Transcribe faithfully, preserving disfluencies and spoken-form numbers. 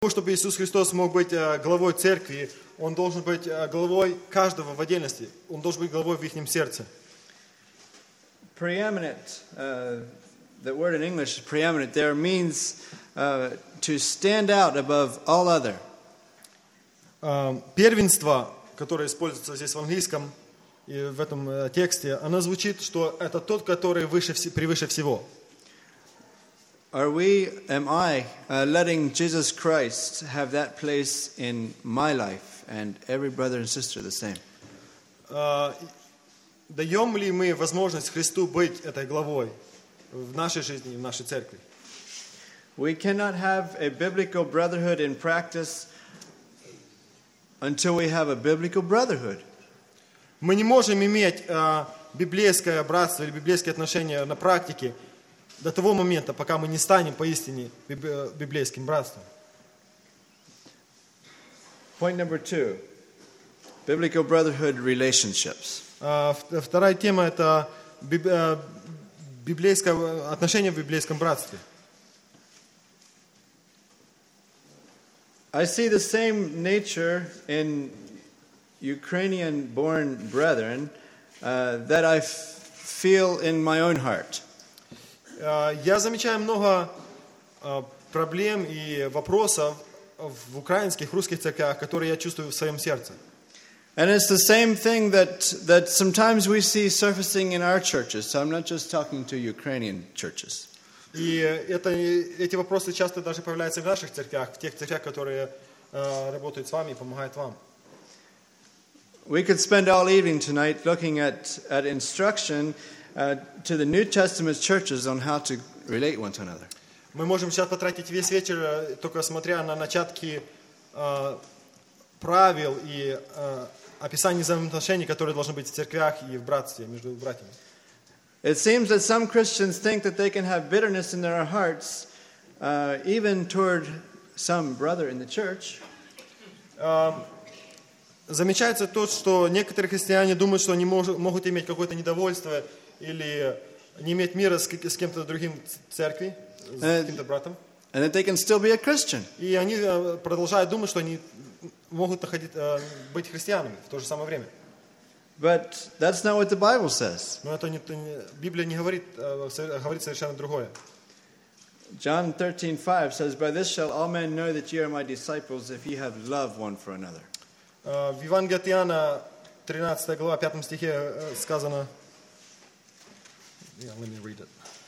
Чтобы Иисус Христос мог быть главой церкви, Он должен быть главой каждого в отдельности. Он должен быть главой в их сердце. Preeminent, uh, the word in English, preeminent, there means uh, to stand out above all other. Первенство, которое используется здесь в английском и в этом тексте, оно звучит, что это тот, который выше, превыше всего. Are we, am I, uh, letting Jesus Christ have that place in my life and every brother and sister the same? Uh, даем ли мы возможность Христу быть этой главой в нашей жизни и в нашей церкви? We cannot have a biblical brotherhood in practice until we have a biblical brotherhood. Мы не можем иметь uh, библейское братство или библейские отношения на практике до того момента, пока мы не станем поистине библейским братством. Point number two. Biblical brotherhood relationships. Uh, вторая тема – это библейское отношение в библейском братстве. I see the same nature in Ukrainian-born brethren uh, that I f- feel in my own heart. Я замечаю много проблем и вопросов в украинских, русских церквях, которые я чувствую в своем сердце. And it's the same thing that that sometimes we see surfacing in our churches. So I'm not just talking to Ukrainian churches. И это, эти вопросы часто даже появляются в наших церквях, в тех церквях, которые uh, работают с вами и помогают вам. We could spend all evening tonight looking at at instruction Uh, to the New Testament churches on how to relate one to another. Мы можем сейчас потратить весь вечер, только смотря на начатки uh, правил и uh, описание взаимоотношений, которые должны быть в церквях и в братстве между братьями. It seems that some Christians think that they can have bitterness in their hearts, uh, even toward some brother in the church. Uh, замечается то, что некоторые христиане думают, что они мож, могут иметь какое-то недовольство или не иметь мира с, с кем-то другим в церкви, с uh, каким-то братом. And that they can still be a Christian. И они uh, продолжают думать, что они могут находить, uh, быть христианами в то же самое время. But that's not what the Bible says. Но это не, не, Библия не говорит, uh, говорит совершенно другое. John thirteen five says, "By this shall all men know that ye are my disciples, if ye have love one for another." Uh, в Евангелии от Иоанна, тринадцатая глава, пятом стихе uh, сказано. Yeah, let me read it.